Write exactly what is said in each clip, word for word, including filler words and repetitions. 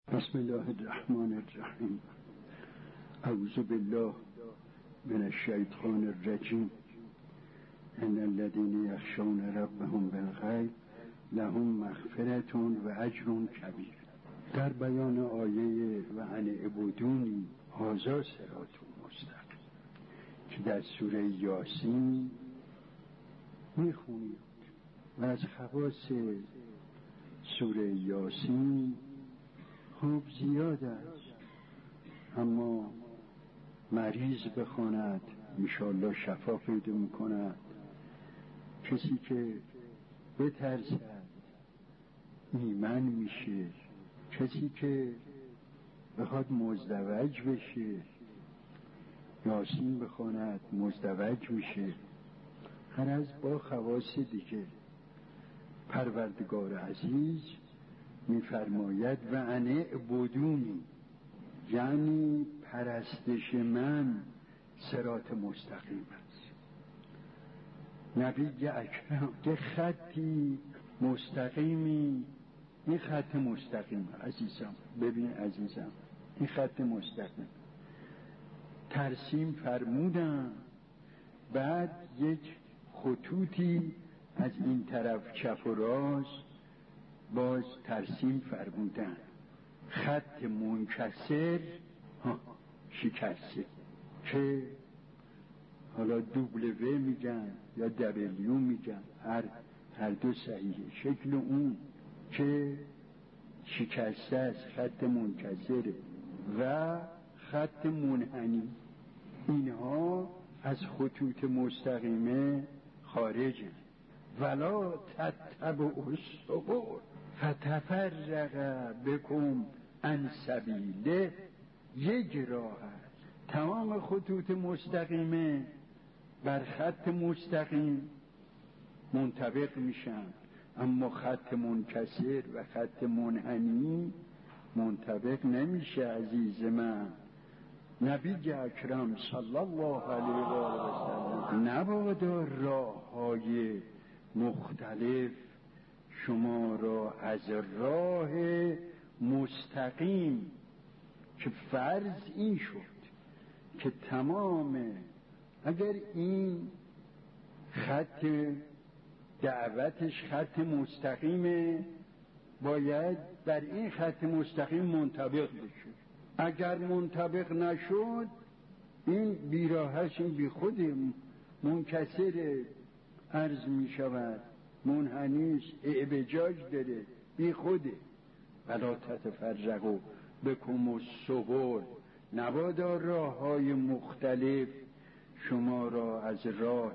بسم الله الرحمن الرحیم. اعوذ بالله من الشیطان الرجیم. ان الذين يخشون ربهم بالغیب لهم مغفرة و اجر کبیر. در بیان آیه و ان اعبدونی هذا صراط مستقیم که در سوره یاسین میخونید و از خواص سوره یاسین خوب زیاد است، اما مریض بخواند انشاءالله شفا پیدا میکند. کسی که بترسد ایمن میشه، کسی که بخواد مزدوج بشه یاسین بخواند مزدوج میشه. هر از با خواص دیگه. پروردگار عزیز میفرماید و ان اعبدونی، یعنی پرستش من صراط مستقیم است. نبی اکرم که خطی مستقیمی، این خط مستقیم عزیزم، ببین عزیزم این خط مستقیم ترسیم فرمودن، بعد یک خطوطی از این طرف چپ و راست باز ترسیم فرمودن. خط منکسر شکسته که حالا دوبلوه میگن یا دبلیو میگن، هر هر دو صحیحه. شکل اون که شکسته است خط منکسره و خط منحنی، اینها از خطوط مستقیمه خارجه. ولا تتبعوا السبل فتفرق بكم عن سبیله. یک راه است، تمام خطوط مستقیمه بر خط مستقیم منطبق میشن، اما خط منکسر و خط منحنی منطبق نمیشه. عزیز من، نبی اکرم صلی الله علیه و آله و سلم نبادا راه های مختلف شما را از راه مستقیم، که فرض این شد که تمام، اگر این خط دعوتش خط مستقیمه باید بر این خط مستقیم منطبق بشه. اگر منطبق نشد این بیراهش، این بی خود منکسر عرض می شود، منحنیش اعوجاج داره، بی خوده. ولا تتفرقوا بکم السبل، نبادا راه های مختلف شما را از راه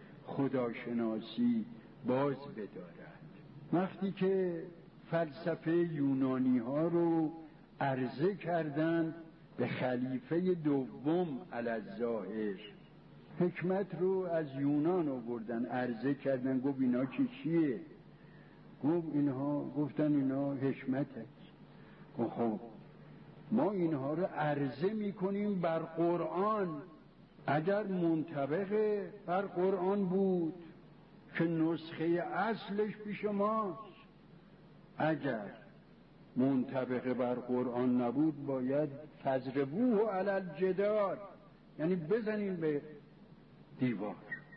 خداشناسی باز بدارد. وقتی که فلسفه یونانی ها رو عرضه کردند به خلیفه دوم علی الظاهر، حکمت رو از یونان آوردن عرضه کردن، گفت اینا چی چیه؟ گفت اینها، گفتن اینا حکمت است. گفت خب ما اینها رو عرضه میکنیم بر قرآن. اگر منطبق بر قرآن بود که نسخه اصلش پیش ماست، اگر منطبق بر قرآن نبود باید فضربوه علی الجدار، یعنی بزنیم به دیوار.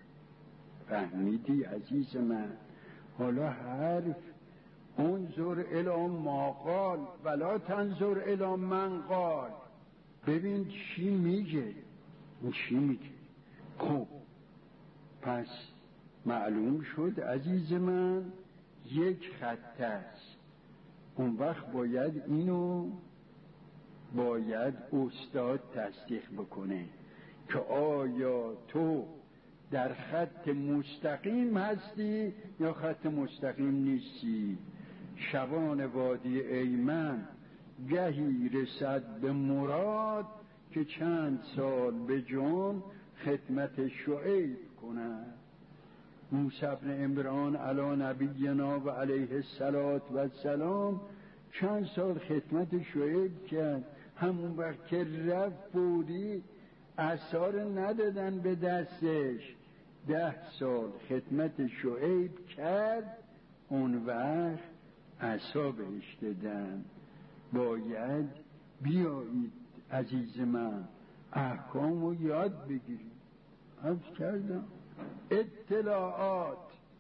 فهمیدی عزیز من؟ حالا حرف انظر الی ما قال ولا تنظر الی من قال. ببین چی میگه، چی میگه. خب پس معلوم شد عزیز من یک خط است. اون وقت باید اینو باید استاد تصدیق بکنه که آیا تو در خط مستقیم هستی یا خط مستقیم نیستی. شبان وادی ایمن گهی رسد به مراد که چند سال به جان خدمت شعیب کند. موسی بن عمران علی نبینا و علیه السلام چند سال خدمت شعیب کرد. همون وقت که رفت بودی اثار ندادن به دستش، ده سال خدمت شعیب کرد، اون وقت عصا بهش دادن. باید بیایید عزیز من احکام رو یاد بگیرید. عرض کردم اطلاعات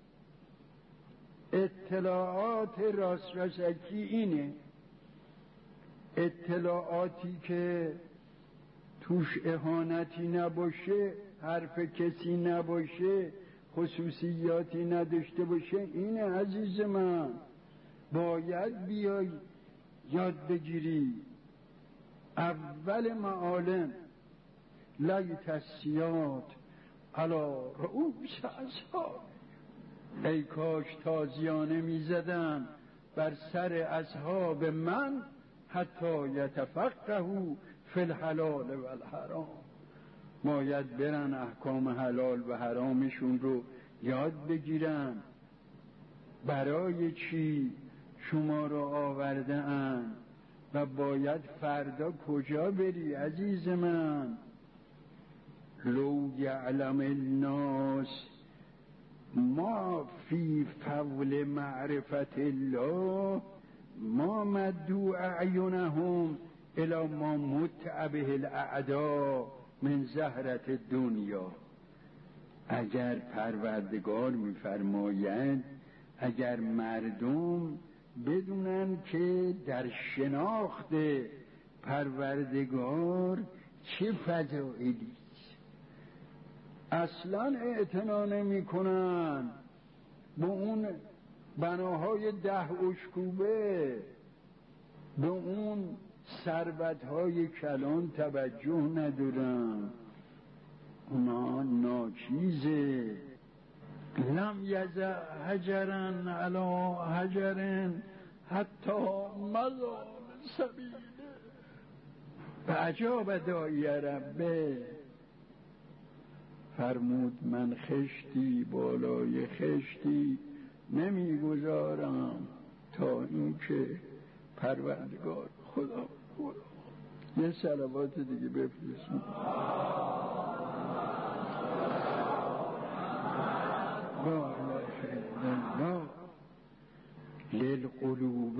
اطلاعات راست رسکی اینه، اطلاعاتی که توش اهانتی نباشه، حرف کسی نباشه، خصوصیاتی نداشته باشه، اینه عزیز من. باید بیای یاد بگیری. اول معالم لیت السیاد علی رؤوس اصحاب، ای کاش تازیانه میزدن بر سر اصحاب من حتی یتفقهوا فی الحلال و الحرام. باید برن احکام حلال و حرامشون رو یاد بگیرن. برای چی شما رو آورده ان و باید فردا کجا بری عزیز من؟ لو یعلم الناس ما فی فضل معرفت الله ما مدوا اعینهم الی ما متع به الاعداء من زهرت الدنیا. اگر پروردگار میفرماید اگر مردم بدونن که در شناخت پروردگار چه فضائلی اصلا اعتنا نمی کنن، به اون بناهای ده اشکوبه، به اون ثروت‌های کلان توجه ندارن، اونا ناچیزه. لم یزع حجرن علی حجرن حتی مضى سبیله فاجاب داعی ربه. فرمود من خشتی بالای خشتی نمیگذارم تا اینکه پروردگار خدا خدا. یه صلوات دیگه بفرستیم. للقلوب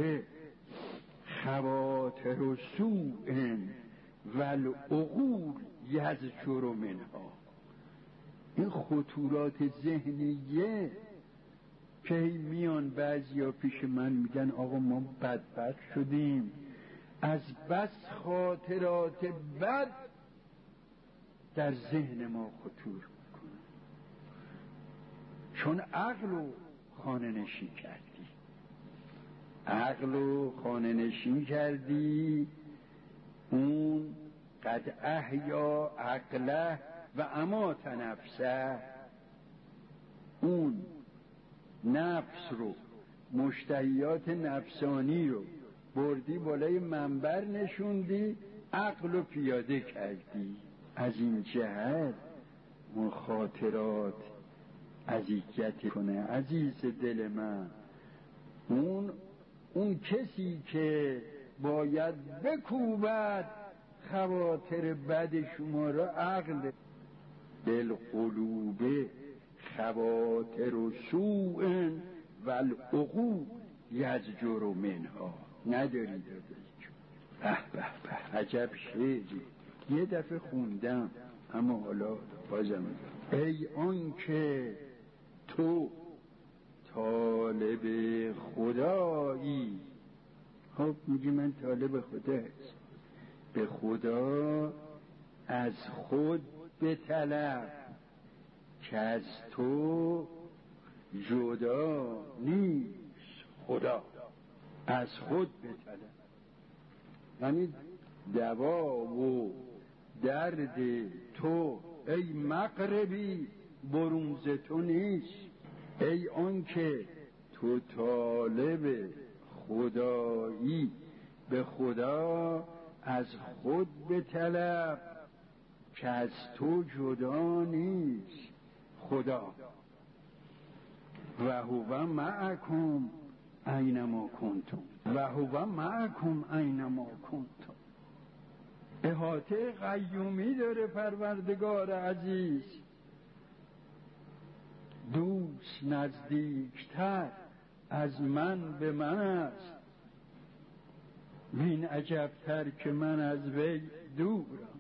خواطر سوء والعقول یزجر منها. این خطورات ذهنیه که میان بعضیا پیش من میگن آقا ما بدبخت شدیم، از بس خاطرات بد در ذهن ما خطور میکنه، چون عقل رو خانه نشین کردی، عقل رو خانه نشین کردی. اون قد احیا عقله و امات نفسه، اون نفس رو، مشتهیات نفسانی رو بردی بالای منبر نشوندی، عقل رو پیاده کردی. از این جهت اون خاطرات اذیت کنه عزیز دل من. اون اون کسی که باید بکوبد خواطر بد شما را عقل. بالقلوب خواطر سوء والعقول یزجر منها. نداری دادش. به به به عجب شعری. یه دفعه خوندم اما حالا بازم ای آن که تو طالب خدایی. خب میگی من طالب خدا هست، به خدا از خود بطلب که از تو جدا نیست. خدا از خود بطلب یعنی دوا و درد تو ای مغربی برون ز تو نیست. ای آن که تو طالب خدایی، به خدا از خود بطلب که از تو جدا نیست. خدا و هو معکم اینما کنتم و هو معکم اینما کنتم. احاطه قیومی داره پروردگار عزیز. دوست نزدیکتر از من به من است. وین عجبتر که من از وی دورم،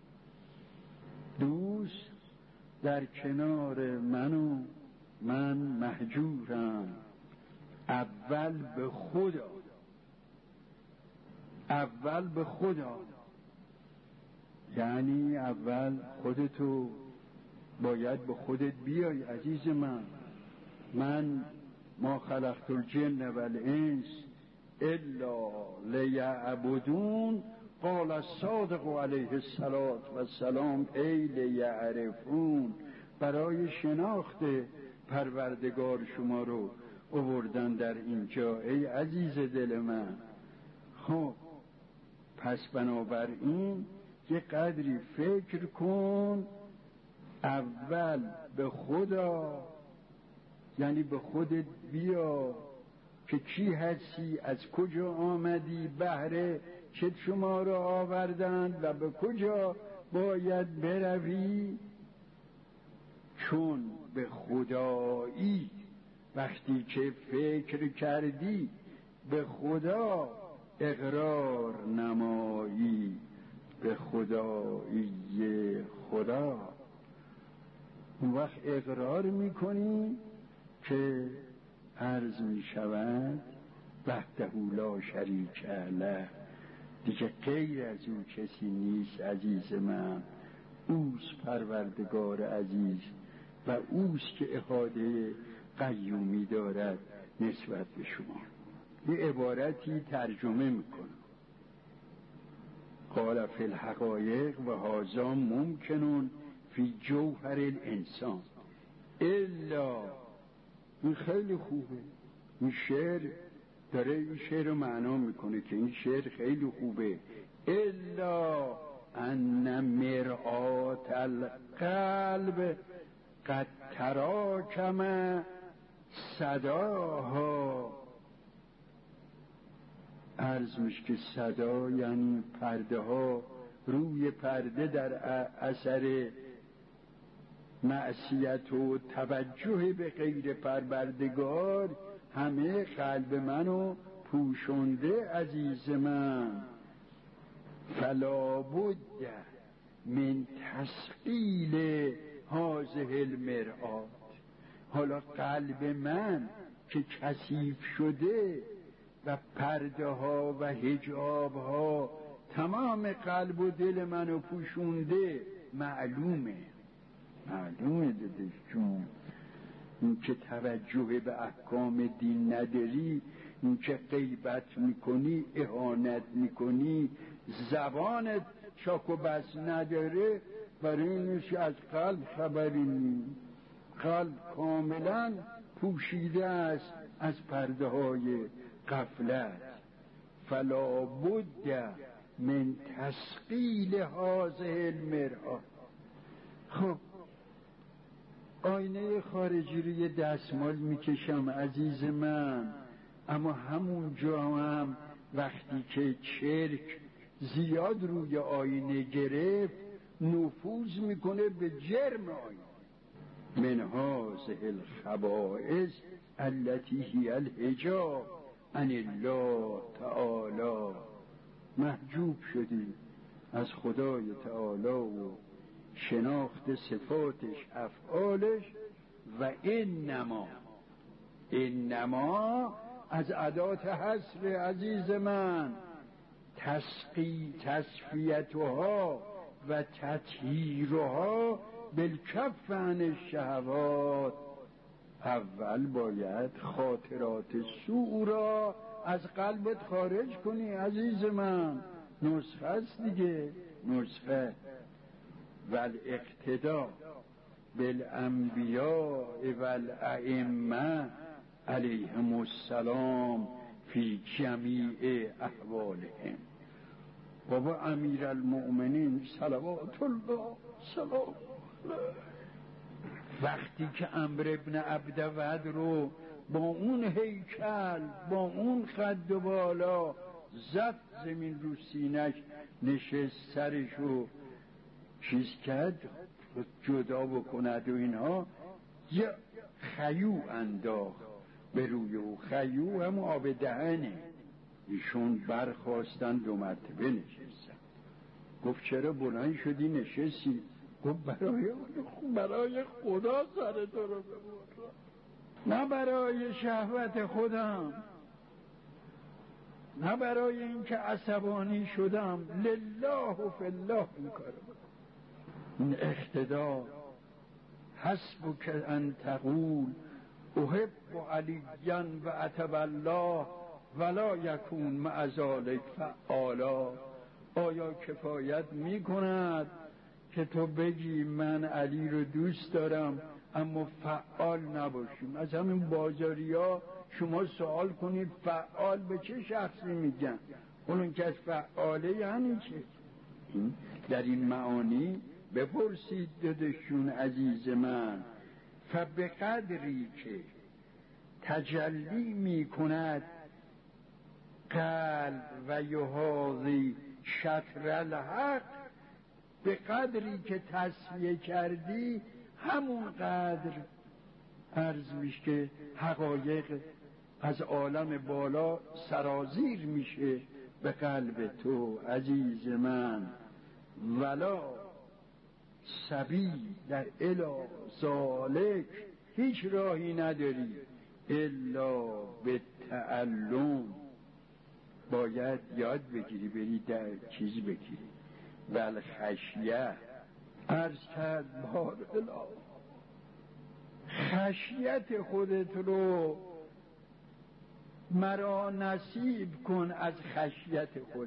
دوست در کنار من و من مهجورم. اول به خدا، اول به خدا، یعنی اول خودتو باید به خودت بیای عزیز من. من ما خلقت الجن والانس الا لیعبدون، قال الصادق علیه السلام ای لیعرفون. برای شناخت پروردگار شما رو آوردن در اینجا ای عزیز دل من. خب پس بنابراین یه قدری فکر کن، اول به خدا، یعنی به خودت بیا که کی هستی، از کجا آمدی، بهره چه شما را آوردند و به کجا باید بروی. چون به خدایی وقتی که فکر کردی به خدا اقرار نمایی، به خدایی خدا، اون وقت اقرار میکنی که عرض میشود وحده لا شریک له، دیگه غیر از او کسی نیست عزیز من. اوست پروردگار عزیز و اوست که احاطه قیومی دارد نسبت به شما. یه عبارتی ترجمه میکنم. قال فی الحقایق و هذا ممکنون فی جوهر الانسان الا. این خیلی خوبه، این شعر داره این شعر رو معنا میکنه که این شعر خیلی خوبه. الا ان مرآت القلب قد تراکم صداها. عرض میشه که صدا یعنی پرده ها، روی پرده در اثر معصیت و توجه به غیر پروردگار همه قلب منو پوشونده عزیز من. فلا بد من تثقیل هذه المرآت. حالا قلب من که کثیف شده و پرده ها و حجاب ها تمام قلب و دل منو پوشونده، معلومه معلومه دادش جون، این که توجه به احکام دین نداری، این که غیبت میکنی، اهانت میکنی، زبانت چاک و بس نداره، برای اینش از قلب خبری نیست. قلب کاملا پوشیده است از پرده های غفلت. فلا بد من تثقیل هذه المرآت. خب آینه خارجی رو یه دستمال میکشم عزیز من، اما همون جا هم وقتی که چرک زیاد روی آینه گرفت نفوذ میکنه به جرم آینه. من هذه الخبائث التي هي الحجاب عن الله تعالی. محجوب شدی از خدای تعالی و شناخت صفاتش، افعالش. و انما، انما از ادات حصر عزیز من، تسقی تصفیتها و تطهیرها بالکف عن الشهوات. اول باید خاطرات سوء را از قلبت خارج کنی عزیز من. نسخه است دیگه، نسخه. والاقتداء بالانبیاء والائمه علیهم السلام فی جمیع احوالهم. بابا امیر المؤمنین صلوات الله سلام وقتی که عمرو ابن عبدود رو با اون هیکل، با اون خد و بالا زد زمین رو سینش، نشست سرشو چیز کرد جدا بکند و اینها، یه خیو انداخت به روی او. خیو هم آب دهنه، ایشون برخواستن دو مرتبه نشستن. گفت چرا بلند شدی نشستی؟ گفت برای برای خدا سر تو رو ببرم، نه برای شهوت خودم، نه برای اینکه عصبانی شدم، لله و فی الله این کارو. این اقتدار حسبک ان تقول احب علیا و اتب الله ولا یکون مع ذلک فعالا. آیا کفایت می کند که تو بگی من علی رو دوست دارم اما فعال نباشیم؟ از همین بازاری ها شما سوال کنید فعال به چه شخصی میگن؟ اون که از فعاله یعنی چه؟ در این معانی بپرسید دادشون عزیز من. فبقدری که تجلی می کند قلب و یحاذی شطر الحق، به قدری که تصفیه کردی همون قدر عرض میشه که حقایق از عالم بالا سرازیر میشه به قلب تو عزیز من. ولا سبیل در الی ذالک، هیچ راهی نداری الا به تعلم، باید یاد بگیری، بری در چیز بگیری. بل خشیه عرض کرد بار الا، خشیت خودت رو مرا نصیب کن از خشیت خودت،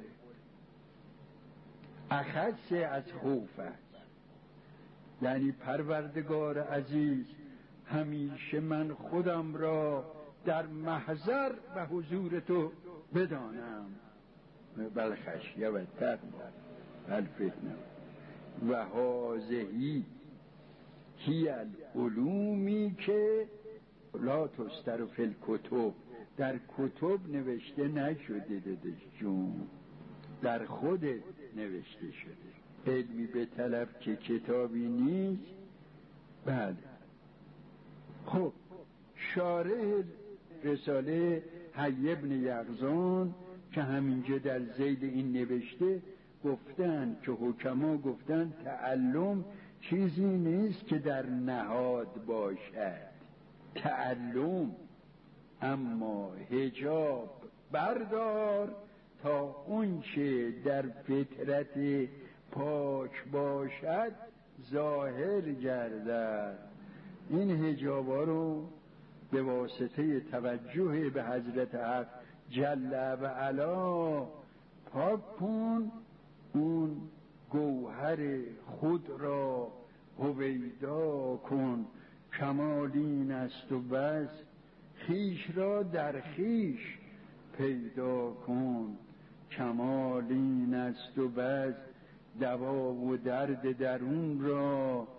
اخص از خوفت. یعنی پروردگار عزیز همیشه من خودم را در محضر و حضور تو بدانم. بل خشیه و تقوا بل فتنه و هازهی هی العلومی که لا تستر فی الکتب، در کتب نوشته نشده دادش جون، در خودت نوشته شده. علمی به طلب که کتابی نیست. بله. خب شارح رساله حی ابن یقظان که همینجا در ذیل این نوشته گفتن که حکما گفتن تعلم چیزی نیست که در نهاد باشد، تعلم اما حجاب بردار تا اون چه در فطرت پاک باشد ظاهر گردد. این حجابا رو به واسطه توجه به حضرت حق جل و علا پاک کن، اون گوهر خود را هویدا کن. کمالین است و بس، خیش را در خیش پیدا کن. کمالین است و بس، دوا و درد درون را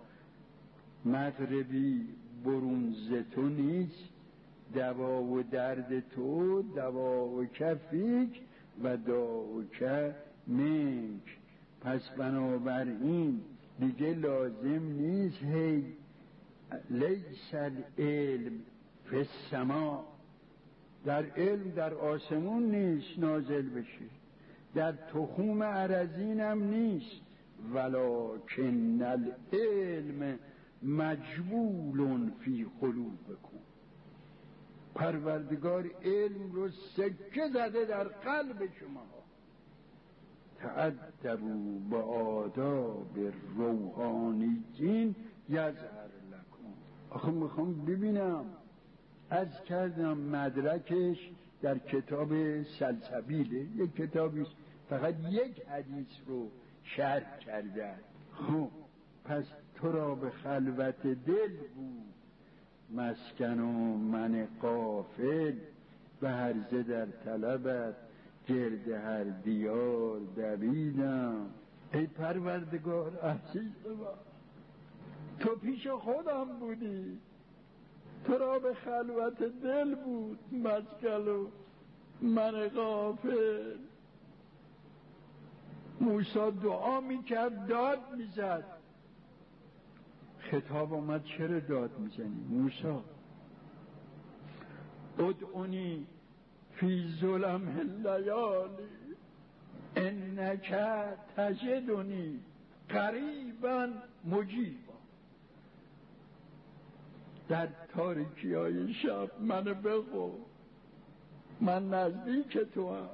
مغربی برون ز تو نیست. دوا و درد تو دوا و کفیک و دا و کف منک. پس بنابراین دیگه لازم نیست هی لیس العلم فی السما، در علم در آسمون نیست نازل بشه، در تخوم ارضین هم نیست. ولکن العلم مجبول فی قلوبکم، پروردگار علم رو سکه زده در قلب شما. تأدبوا با آداب روحانیین یظهر لکم. آخه میخوام ببینم، از کردم مدرکش در کتاب سلسبیله، یک کتابی فقط یک حدیث رو شرح کرده. خب پس تو را به خلوت دل بود مسکن و من غافل، به هرزه در طلبت گرد هر دیار دویدم. ای پروردگار عزیز من، تو پیش خودم بودی، تو را به خلوت دل بود مسکن و من غافل. موسی دعا میکرد، داد میزد. خطاب آمد چرا داد میزنی موسی؟ ادعونی فی ظلم اللیالی انک تجدنی قریبا مجیبا. در تاریکی های شب منو بخو، من نزدیک تو هم.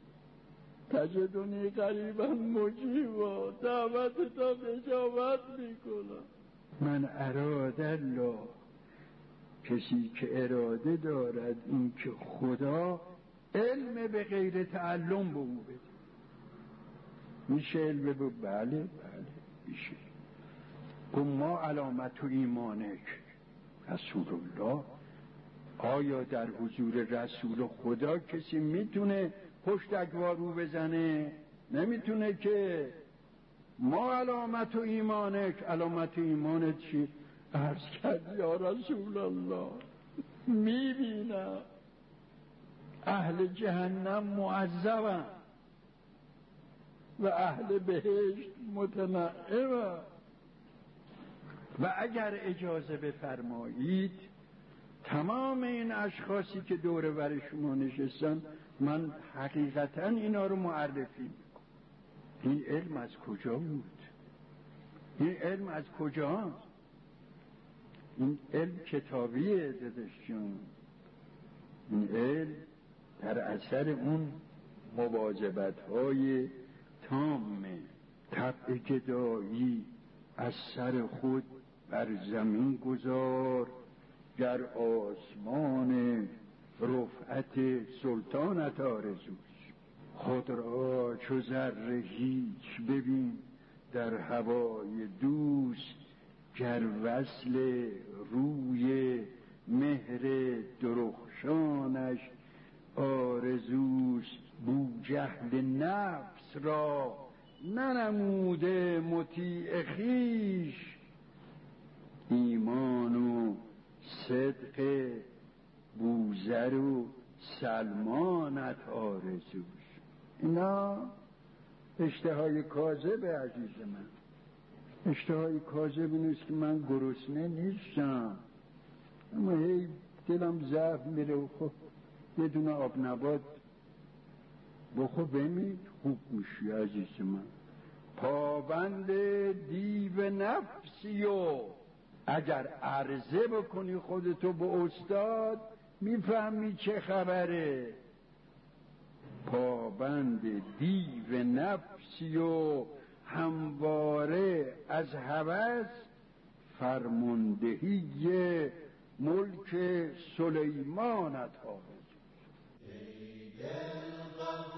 تجدنی قریبا مجیبا، دعوت تا اجابت میکنم. من اراد الله، کسی که اراده دارد این که خدا علم به غیر تعلم به او بده. میشه علم به بله بله میشه. گفت ما علامت و ایمانک رسول الله. آیا در حضور رسول خدا کسی میتونه پشت اگوارو بزنه؟ نمیتونه که. ما علامت و ایمانک، علامت و ایمانت چی؟ عرض کرد یا رسول الله میبینم اهل جهنم معذبن و اهل بهشت متنعمن و اگر اجازه بفرمایید تمام این اشخاصی که دور بر شما نشستن من حقیقتا اینا رو معرفی میکنم. این علم از کجا بود؟ این علم از کجا؟ این علم کتابیه داداش جان. این علم در اثر اون مواظبت های تامه. طبع گدایی از سر خود بر زمین گذار، گر آسمان رفعت سلطانت آرزوست. خود را چو ذره هیچ ببین در هوای دوست، گر وصل روی مهر درخشانش آرزوست. بوجهل نفس را ننموده مطیع خویش، ایمان و صدق بوذر و سلمانت آرزوست. اینا اشتهای کاذبه عزیز من. اشتهای کاذب نیست که من گرسنه نیستم، اما هی دلم ضعف میره و خب یه دونه آب نبات بخو بمید خوب میشی عزیز من. پابند دیو نفسی و اگر عرضه بکنی خودتو به استاد میفهمی چه خبره. پابند دیو نفسی و همواره از هوس، فرماندهی ملک سلیمانت آرزوست.